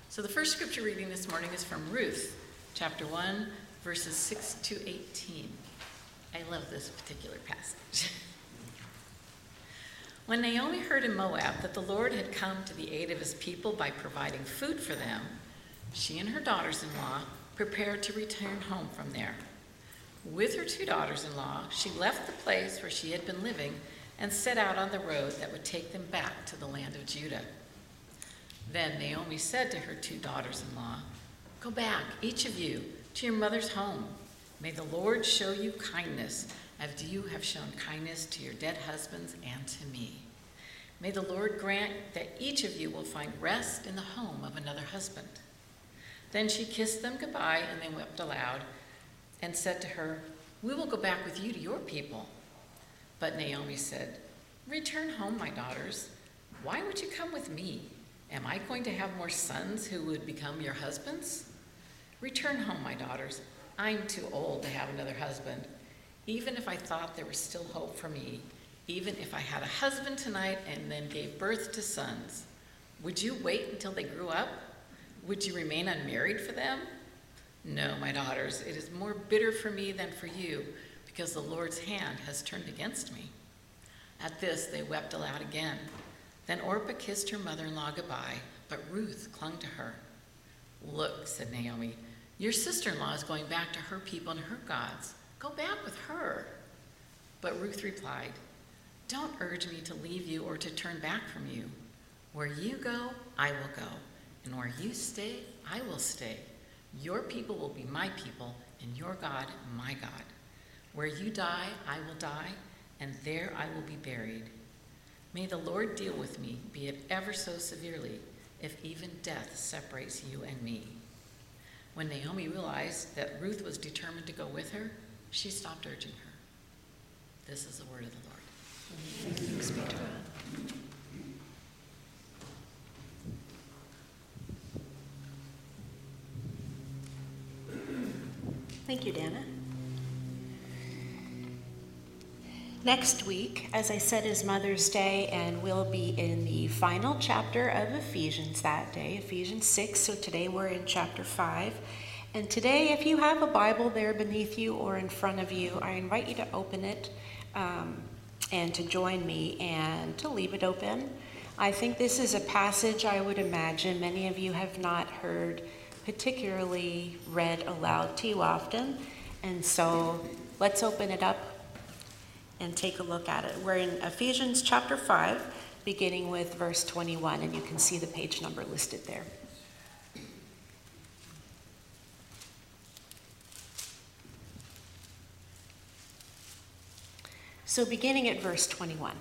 So the first scripture reading this morning is from Ruth, chapter 1, verses 6 to 18. I love this particular passage. When Naomi heard in Moab that the Lord had come to the aid of his people by providing food for them, she and her daughters-in-law prepared to return home from there. With her 2 daughters-in-law, she left the place where she had been living and set out on the road that would take them back to the land of Judah. Then Naomi said to her 2 daughters-in-law, "Go back, each of you, to your mother's home. May the Lord show you kindness, as you have shown kindness to your dead husbands and to me. May the Lord grant that each of you will find rest in the home of another husband." Then she kissed them goodbye, and they wept aloud and said to her, "We will go back with you to your people." But Naomi said, "Return home, my daughters. Why would you come with me? Am I going to have more sons who would become your husbands? Return home, my daughters. I'm too old to have another husband. Even if I thought there was still hope for me, even if I had a husband tonight and then gave birth to sons, would you wait until they grew up? Would you remain unmarried for them? No, my daughters, it is more bitter for me than for you, because the Lord's hand has turned against me." At this, they wept aloud again. Then Orpah kissed her mother-in-law goodbye, but Ruth clung to her. "Look," said Naomi, "your sister-in-law is going back to her people and her gods. Go back with her." But Ruth replied, "Don't urge me to leave you or to turn back from you. Where you go, I will go, and where you stay, I will stay. Your people will be my people, and your God, my God. Where you die, I will die, and there I will be buried. May the Lord deal with me, be it ever so severely, if even death separates you and me." When Naomi realized that Ruth was determined to go with her, she stopped urging her. This is the word of the Lord. Thanks be to God. Thank you, Dana. Next week, as I said, is Mother's Day, and we'll be in the final chapter of Ephesians that day, Ephesians 6. So today we're in chapter 5. And today, if you have a Bible there beneath you or in front of you, I invite you to open it and to join me and to leave it open. I think this is a passage I would imagine many of you have not heard particularly read aloud to you often. And so let's open it up and take a look at it. We're in Ephesians chapter 5, beginning with verse 21, and you can see the page number listed there. So beginning at verse 21.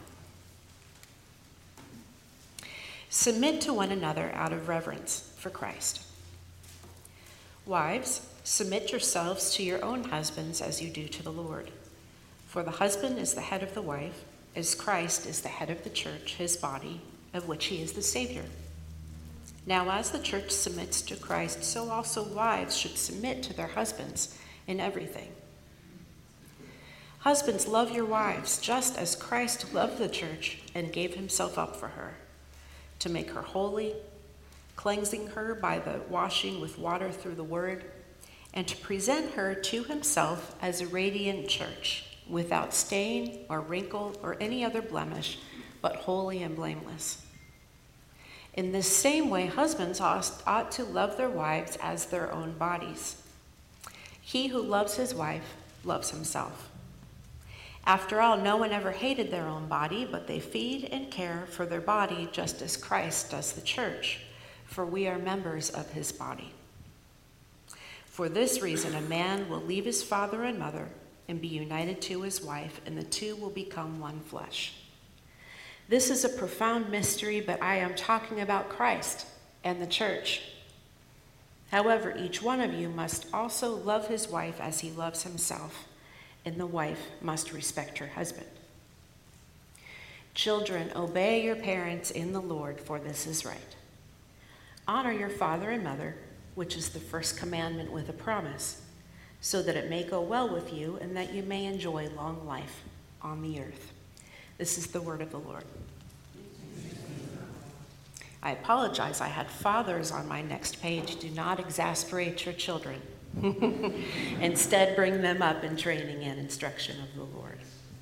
"Submit to one another out of reverence for Christ. Wives, submit yourselves to your own husbands as you do to the Lord. For the husband is the head of the wife, as Christ is the head of the church, his body, of which he is the Savior. Now as the church submits to Christ, so also wives should submit to their husbands in everything. Husbands, love your wives, just as Christ loved the church and gave himself up for her, to make her holy, cleansing her by the washing with water through the word, and to present her to himself as a radiant church, without stain or wrinkle or any other blemish, but holy and blameless. In this same way, husbands ought to love their wives as their own bodies. He who loves his wife loves himself. After all, no one ever hated their own body, but they feed and care for their body just as Christ does the church, for we are members of his body. For this reason, a man will leave his father and mother and be united to his wife, and the two will become one flesh. This is a profound mystery, but I am talking about Christ and the church. However, each one of you must also love his wife as he loves himself, and the wife must respect her husband. Children, obey your parents in the Lord, for this is right. Honor your father and mother, which is the first commandment with a promise, so that it may go well with you and that you may enjoy long life on the earth. This is the word of the Lord. I apologize, I had fathers on my next page. Do not exasperate your children. Instead, bring them up in training and instruction of the Lord.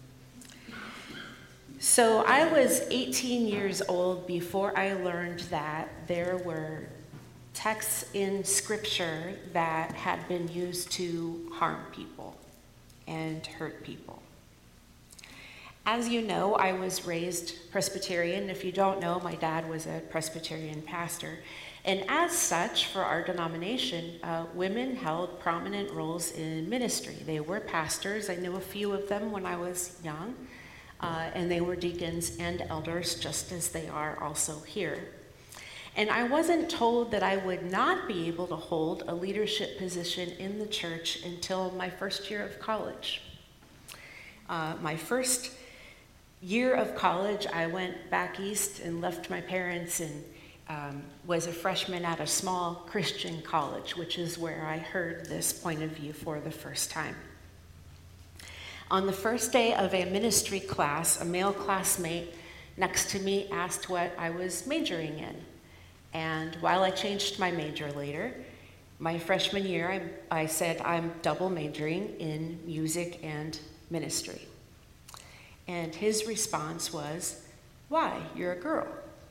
So I was 18 years old before I learned that there were texts in Scripture that had been used to harm people and hurt people. As you know, I was raised Presbyterian. If you don't know, my dad was a Presbyterian pastor. And as such, for our denomination, women held prominent roles in ministry. They were pastors. I knew a few of them when I was young. And they were deacons and elders, just as they are also here. And I wasn't told that I would not be able to hold a leadership position in the church until my first year of college. My first year of college, I went back east and left my parents and was a freshman at a small Christian college, which is where I heard this point of view for the first time. On the first day of a ministry class, a male classmate next to me asked what I was majoring in. And while I changed my major later, my freshman year, I said I'm double majoring in music and ministry. And his response was, "Why? You're a girl."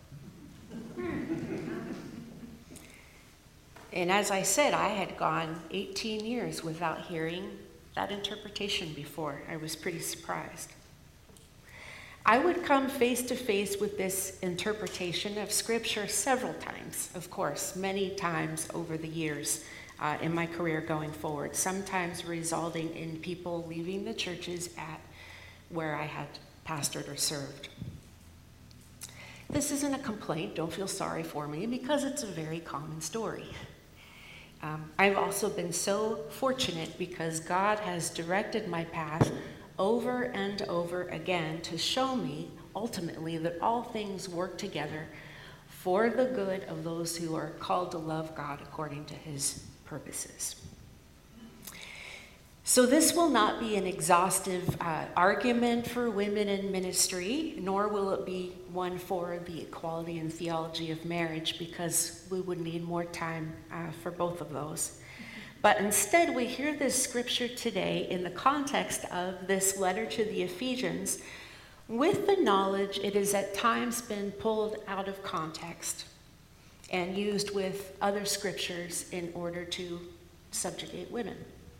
And as I said, I had gone 18 years without hearing that interpretation before. I was pretty surprised. I would come face to face with this interpretation of Scripture several times, of course, many times over the years in my career going forward, sometimes resulting in people leaving the churches at where I had pastored or served. This isn't a complaint, don't feel sorry for me, because it's a very common story. I've also been so fortunate because God has directed my path over and over again to show me ultimately that all things work together for the good of those who are called to love God according to his purposes. So this will not be an exhaustive argument for women in ministry, nor will it be one for the equality and theology of marriage, because we would need more time for both of those. But instead, we hear this scripture today in the context of this letter to the Ephesians, with the knowledge it has at times been pulled out of context and used with other scriptures in order to subjugate women.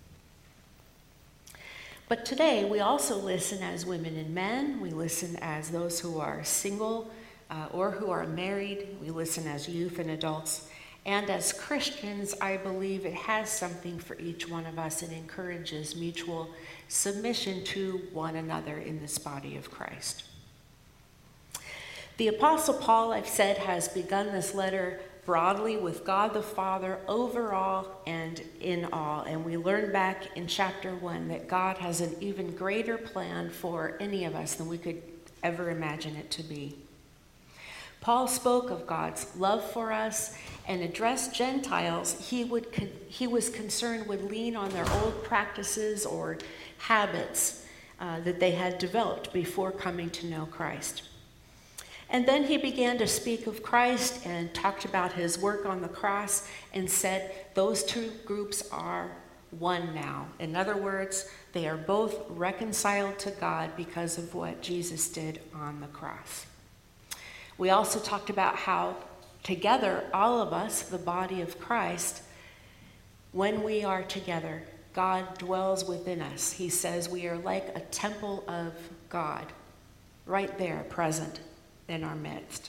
But today, we also listen as women and men. We listen as those who are single or who are married. We listen as youth and adults. And as Christians, I believe it has something for each one of us. It encourages mutual submission to one another in this body of Christ. The Apostle Paul, I've said, has begun this letter broadly with God the Father over all and in all. And we learn back in chapter 1 that God has an even greater plan for any of us than we could ever imagine it to be. Paul spoke of God's love for us and addressed Gentiles he was concerned would lean on their old practices or habits that they had developed before coming to know Christ. And then he began to speak of Christ and talked about his work on the cross and said those two groups are one now. In other words, they are both reconciled to God because of what Jesus did on the cross. We also talked about how together, all of us, the body of Christ, when we are together, God dwells within us. He says we are like a temple of God, right there, present in our midst.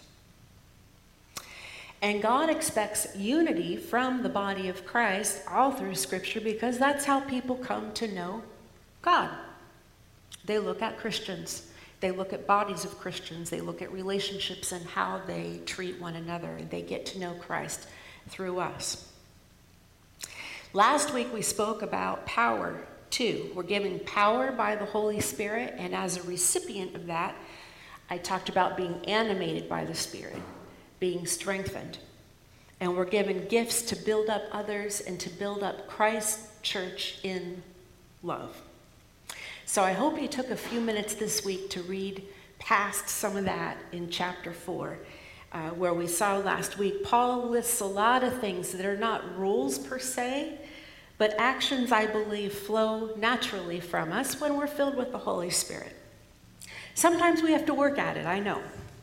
And God expects unity from the body of Christ all through Scripture because that's how people come to know God. They look at Christians. They look at bodies of Christians. They look at relationships and how they treat one another. And they get to know Christ through us. Last week we spoke about power too. We're given power by the Holy Spirit, and as a recipient of that, I talked about being animated by the Spirit, being strengthened. And we're given gifts to build up others and to build up Christ's church in love. So I hope you took a few minutes this week to read past some of that in chapter 4. where we saw last week, Paul lists a lot of things that are not rules per se, but actions, I believe, flow naturally from us when we're filled with the Holy Spirit. Sometimes we have to work at it, I know.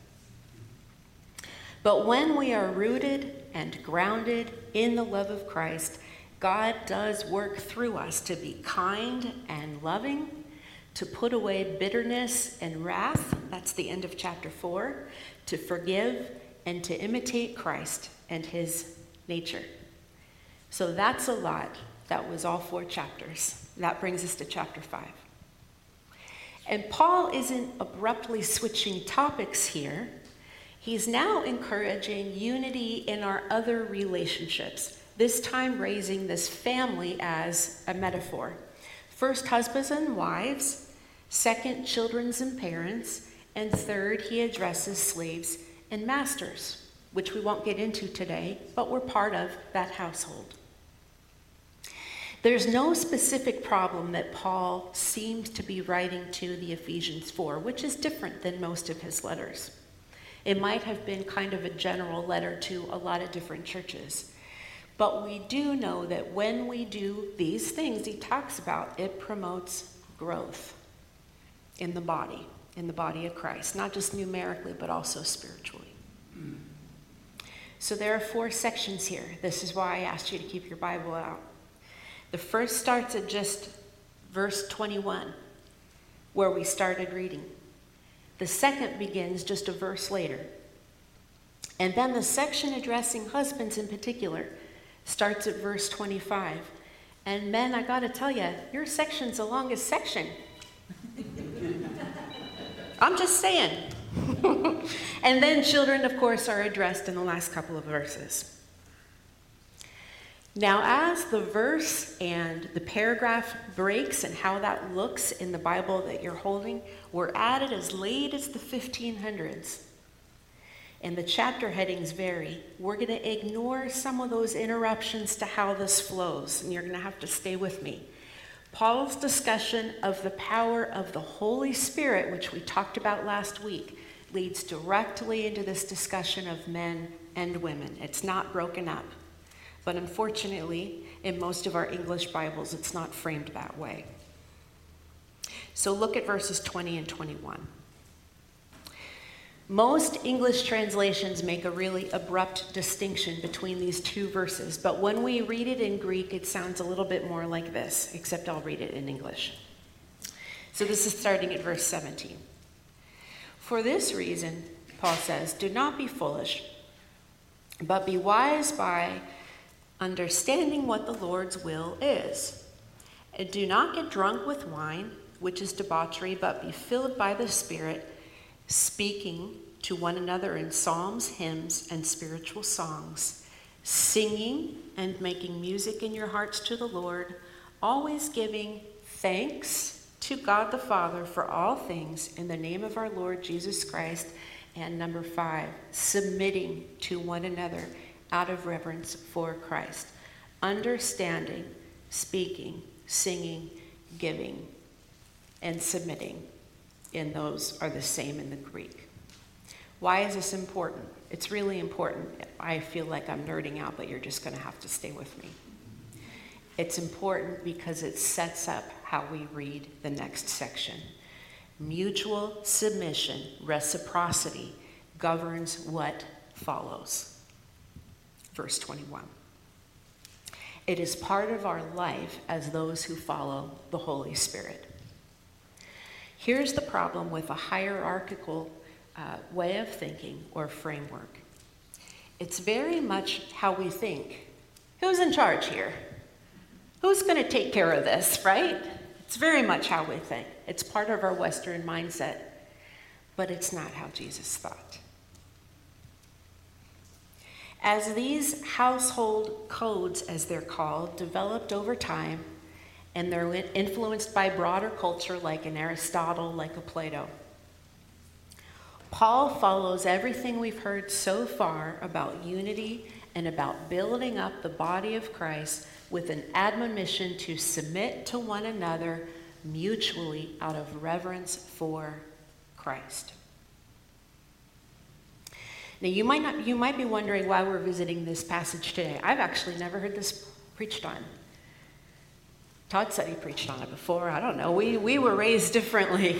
But when we are rooted and grounded in the love of Christ, God does work through us to be kind and loving, to put away bitterness and wrath. That's the end of chapter 4. To forgive and to imitate Christ and his nature. So that's a lot. That was all 4 chapters. That brings us to chapter 5. And Paul isn't abruptly switching topics here. He's now encouraging unity in our other relationships, this time raising this family as a metaphor. First, husbands and wives. Second, children and parents. And third, he addresses slaves and masters, which we won't get into today, but we're part of that household. There's no specific problem that Paul seems to be writing to the Ephesians for, which is different than most of his letters. It might have been kind of a general letter to a lot of different churches. But we do know that when we do these things he talks about, it promotes growth in the body of Christ, not just numerically, but also spiritually. So there are 4 sections here. This is why I asked you to keep your Bible out. The first starts at just verse 21, where we started reading. The second begins just a verse later. And then the section addressing husbands in particular starts at verse 25. And men, I got to tell you, your section's the longest section. I'm just saying. And then children, of course, are addressed in the last couple of verses. Now, as the verse and the paragraph breaks and how that looks in the Bible that you're holding were added as late as the 1500s. And the chapter headings vary. We're going to ignore some of those interruptions to how this flows, and you're going to have to stay with me. Paul's discussion of the power of the Holy Spirit, which we talked about last week, leads directly into this discussion of men and women. It's not broken up. But unfortunately, in most of our English Bibles, it's not framed that way. So look at verses 20 and 21. Most English translations make a really abrupt distinction between these 2 verses, but when we read it in Greek, it sounds a little bit more like this, except I'll read it in English. So this is starting at verse 17. For this reason, Paul says, do not be foolish, but be wise by understanding what the Lord's will is. And do not get drunk with wine, which is debauchery, but be filled by the Spirit, speaking to one another in psalms, hymns, and spiritual songs, singing and making music in your hearts to the Lord, always giving thanks to God the Father for all things in the name of our Lord Jesus Christ. And number 5, submitting to one another out of reverence for Christ. Understanding, speaking, singing, giving, and submitting. And those are the same in the Greek. Why is this important? It's really important. I feel like I'm nerding out, but you're just going to have to stay with me. It's important because it sets up how we read the next section. Mutual submission, reciprocity, governs what follows. Verse 21. It is part of our life as those who follow the Holy Spirit. Here's the problem with a hierarchical way of thinking or framework. It's very much how we think. Who's in charge here? Who's going to take care of this, right? It's very much how we think. It's part of our Western mindset, but it's not how Jesus thought. As these household codes, as they're called, developed over time, and they're influenced by broader culture like an Aristotle, like a Plato, Paul follows everything we've heard so far about unity and about building up the body of Christ with an admonition to submit to one another mutually out of reverence for Christ. Now, you might be wondering why we're visiting this passage today. I've actually never heard this preached on. Todd said he preached on it before. I don't know. We were raised differently.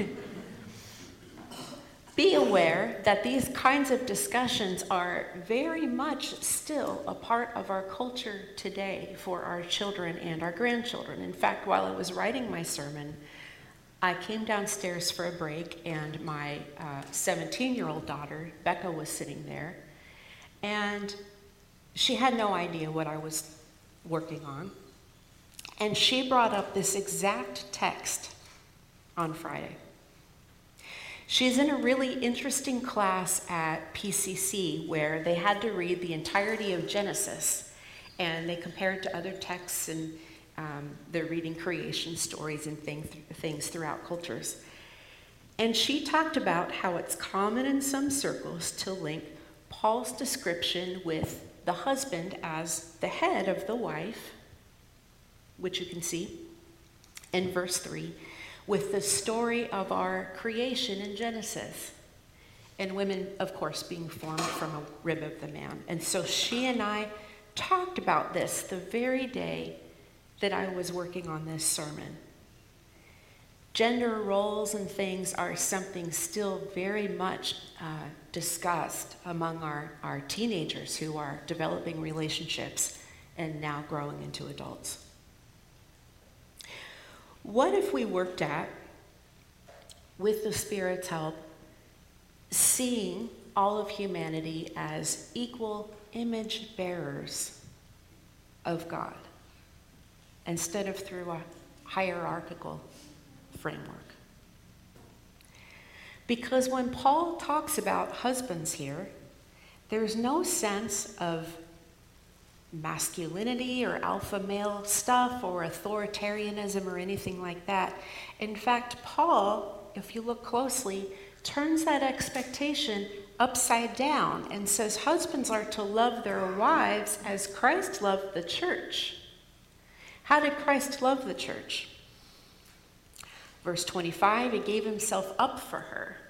Be aware that these kinds of discussions are very much still a part of our culture today for our children and our grandchildren. In fact, while I was writing my sermon, I came downstairs for a break, and my 17-year-old daughter, Becca, was sitting there, and she had no idea what I was working on. And she brought up this exact text on Friday. She's in a really interesting class at PCC where they had to read the entirety of Genesis, and they compared to other texts, and they're reading creation stories and things throughout cultures. And she talked about how it's common in some circles to link Paul's description with the husband as the head of the wife, which you can see in verse 3, with the story of our creation in Genesis. And women, of course, being formed from a rib of the man. And so she and I talked about this the very day that I was working on this sermon. Gender roles and things are something still very much discussed among our teenagers who are developing relationships and now growing into adults. What if we worked at, with the Spirit's help, seeing all of humanity as equal image bearers of God, instead of through a hierarchical framework? Because when Paul talks about husbands here, there's no sense of masculinity or alpha male stuff or authoritarianism or anything like that. In fact, Paul, if you look closely, turns that expectation upside down and says husbands are to love their wives as Christ loved the church. How did Christ love the church? Verse 25, he gave himself up for her.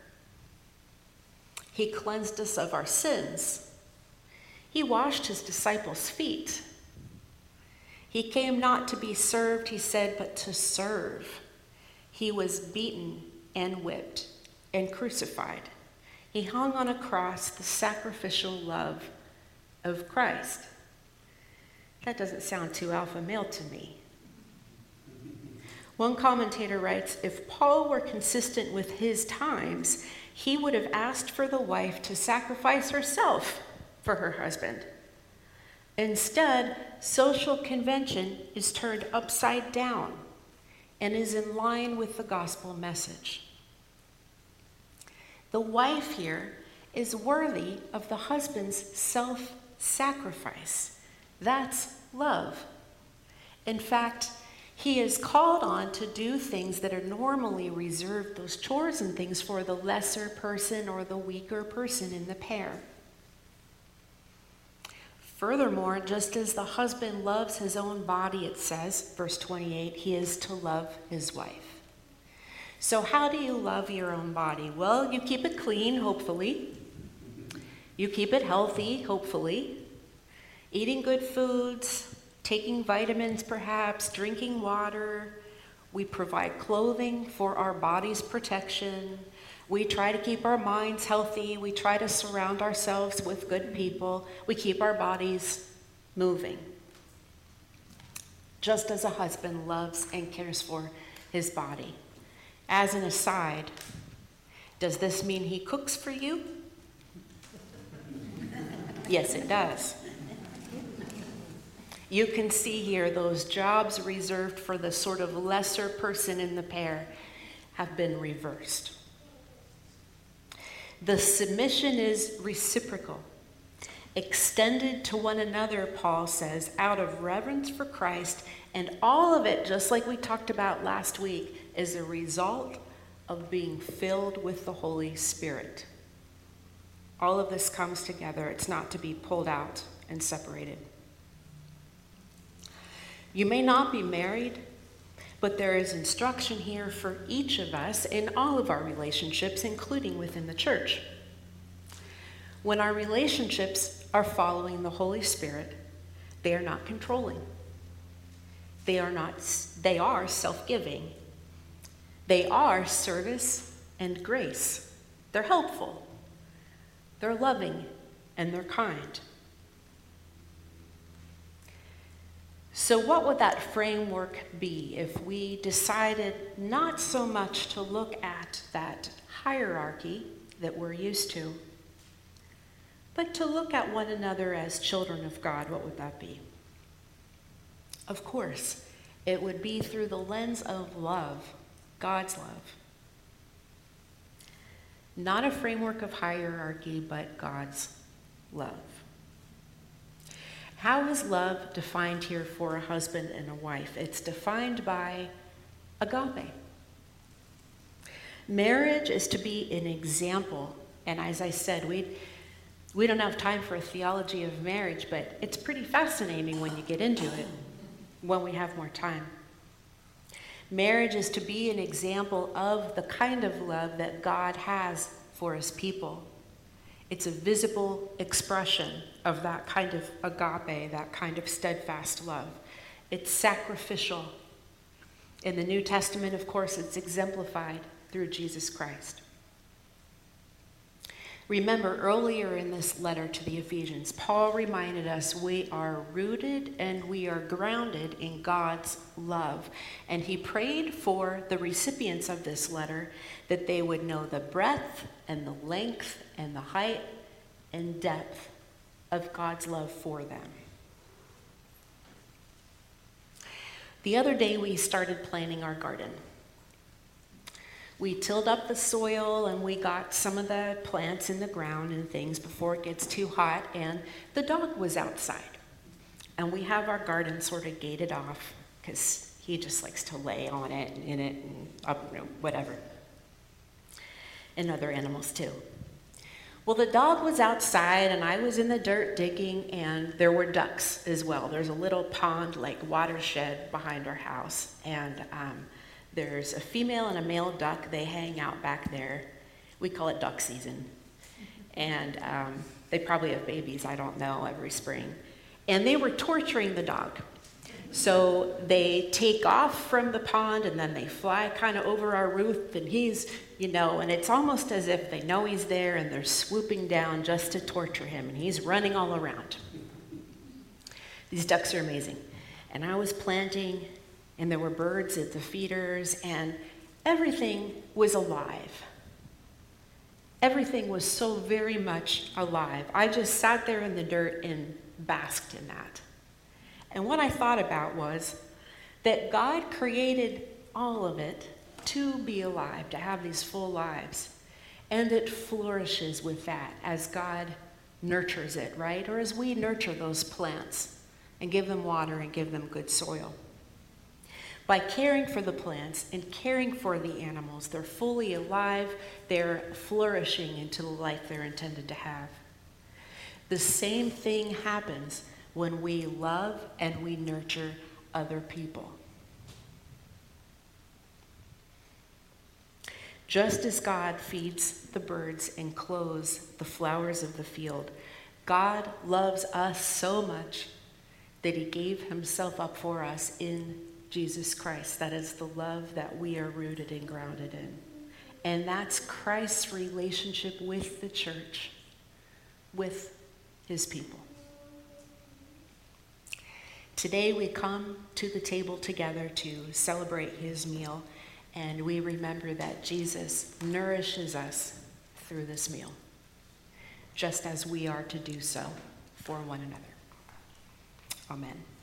He cleansed us of our sins. He washed his disciples' feet. He came not to be served, he said, but to serve. He was beaten and whipped and crucified. He hung on a cross, the sacrificial love of Christ. That doesn't sound too alpha male to me. One commentator writes, if Paul were consistent with his times, he would have asked for the wife to sacrifice herself for her husband. Instead, social convention is turned upside down and is in line with the gospel message. The wife here is worthy of the husband's self-sacrifice. That's love. In fact, he is called on to do things that are normally reserved, those chores and things, for the lesser person or the weaker person in the pair. Furthermore, just as the husband loves his own body, it says, verse 28, he is to love his wife. So how do you love your own body? Well, you keep it clean, hopefully. You keep it healthy, hopefully. Eating good foods, taking vitamins perhaps, drinking water. We provide clothing for our body's protection. We try to keep our minds healthy. We try to surround ourselves with good people. We keep our bodies moving. Just as a husband loves and cares for his body. As an aside, does this mean he cooks for you? Yes, it does. You can see here those jobs reserved for the sort of lesser person in the pair have been reversed. The submission is reciprocal, extended to one another, Paul says, out of reverence for Christ, and all of it, just like we talked about last week, is a result of being filled with the Holy Spirit. All of this comes together. It's not to be pulled out and separated. You may not be married, but there is instruction here for each of us in all of our relationships, including within the church. When our relationships are following the Holy Spirit, they are not controlling. They are self-giving. They are service and grace. They're helpful. They're loving, and they're kind. So what would that framework be if we decided not so much to look at that hierarchy that we're used to, but to look at one another as children of God? What would that be? Of course, it would be through the lens of love, God's love. Not a framework of hierarchy, but God's love. How is love defined here for a husband and a wife? It's defined by agape. Marriage is to be an example, and as I said, we don't have time for a theology of marriage, but it's pretty fascinating when you get into it, when we have more time. Marriage is to be an example of the kind of love that God has for his people. It's a visible expression of that kind of agape, that kind of steadfast love. It's sacrificial. In the New Testament, of course, it's exemplified through Jesus Christ. Remember, earlier in this letter to the Ephesians, Paul reminded us we are rooted and we are grounded in God's love. And he prayed for the recipients of this letter that they would know the breadth and the length and the height and depth of God's love for them. The other day we started planting our garden. We tilled up the soil and we got some of the plants in the ground and things before it gets too hot, and the dog was outside. And we have our garden sort of gated off because he just likes to lay on it and in it and up, whatever. And other animals too. Well, the dog was outside and I was in the dirt digging, and there were ducks as well. There's a little pond, like watershed behind our house, and there's a female and a male duck. They hang out back there. We call it duck season. And they probably have babies, I don't know, every spring. And they were torturing the dog. So they take off from the pond and then they fly kind of over our roof, and he's, and it's almost as if they know he's there and they're swooping down just to torture him, and he's running all around. These ducks are amazing. And I was planting, and there were birds at the feeders, and everything was alive. Everything was so very much alive. I just sat there in the dirt and basked in that. And what I thought about was that God created all of it to be alive, to have these full lives. And it flourishes with that as God nurtures it, right? Or as we nurture those plants and give them water and give them good soil. By caring for the plants and caring for the animals, they're fully alive, they're flourishing into the life they're intended to have. The same thing happens when we love and we nurture other people. Just as God feeds the birds and clothes the flowers of the field, God loves us so much that he gave himself up for us in Jesus Christ. That is the love that we are rooted and grounded in. And that's Christ's relationship with the church, with his people. Today we come to the table together to celebrate his meal, and we remember that Jesus nourishes us through this meal, just as we are to do so for one another. Amen.